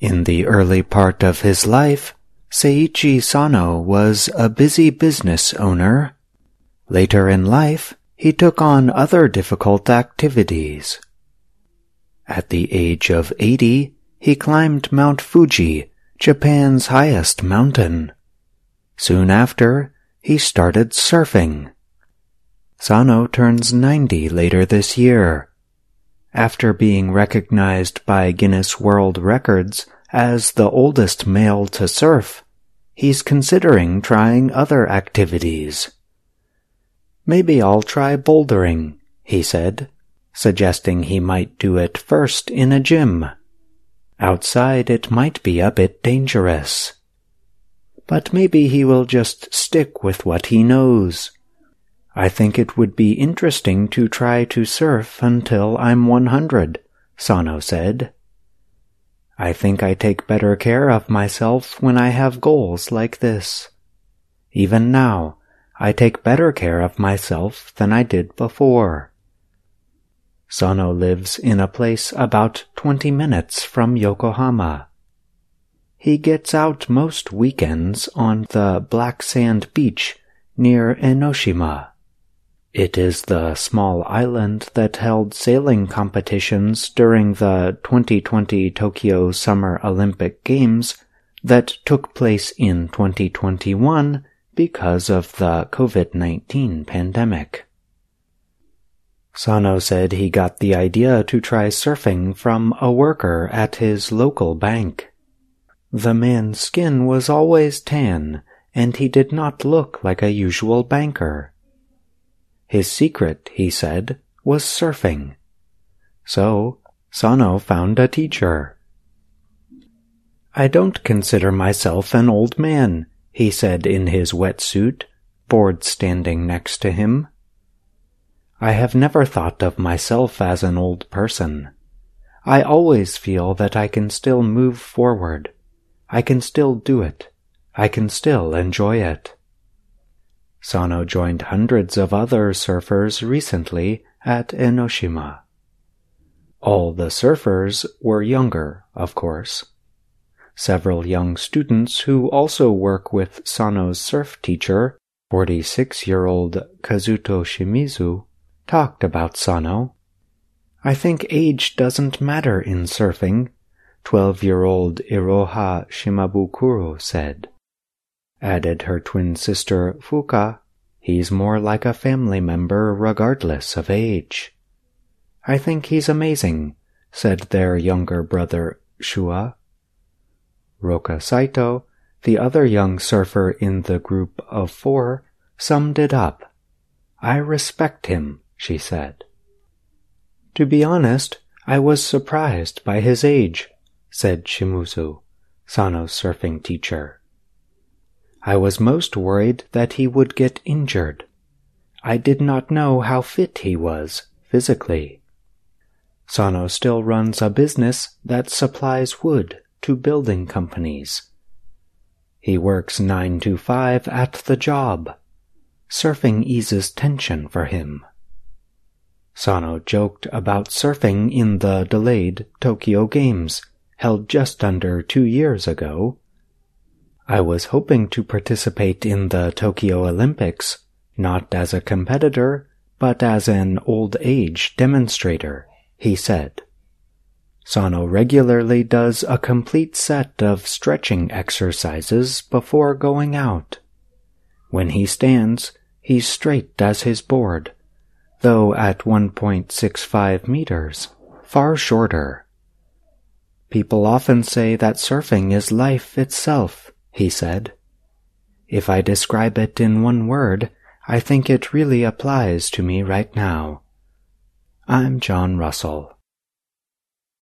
In the early part of his life, Seiichi Sano was a busy business owner. Later in life, he took on other difficult activities. At the age of 80, he climbed Mount Fuji, Japan's highest mountain. Soon after, he started surfing. Sano turns 90 later this year. After being recognized by Guinness World Records as the oldest male to surf, he's considering trying other activities. "Maybe I'll try bouldering," he said, suggesting he might do it first in a gym. Outside it might be a bit dangerous. But maybe he will just stick with what he knows. "I think it would be interesting to try to surf until I'm 100, Sano said. "I think I take better care of myself when I have goals like this. Even now, I take better care of myself than I did before." Sano lives in a place about 20 minutes from Yokohama. He gets out most weekends on the Black Sand Beach near Enoshima. It is the small island that held sailing competitions during the 2020 Tokyo Summer Olympic Games that took place in 2021 because of the COVID-19 pandemic. Sano said he got the idea to try surfing from a worker at his local bank. The man's skin was always tan, and he did not look like a usual banker. His secret, he said, was surfing. So, Sano found a teacher. "I don't consider myself an old man," he said in his wetsuit, board standing next to him. "I have never thought of myself as an old person. I always feel that I can still move forward. I can still do it. I can still enjoy it." Sano joined hundreds of other surfers recently at Enoshima. All the surfers were younger, of course. Several young students who also work with Sano's surf teacher, 46-year-old Kazuto Shimizu, talked about Sano. "I think age doesn't matter in surfing," 12-year-old Iroha Shimabukuro said. Added her twin sister Fuka, "He's more like a family member regardless of age." "I think he's amazing," said their younger brother Shua. Roka Saito, the other young surfer in the group of 4, summed it up. "I respect him," she said. "To be honest, I was surprised by his age," said Shimizu, Sano's surfing teacher. "I was most worried that he would get injured. I did not know how fit he was, physically." Sano still runs a business that supplies wood to building companies. He works 9 to 5 at the job. Surfing eases tension for him. Sano joked about surfing in the delayed Tokyo Games, held just under 2 years ago. "I was hoping to participate in the Tokyo Olympics, not as a competitor, but as an old age demonstrator," he said. Sano regularly does a complete set of stretching exercises before going out. When he stands, he's straight as his board, though at 1.65 meters, far shorter. "People often say that surfing is life itself," he said. "If I describe it in one word, I think it really applies to me right now. I'm John Russell."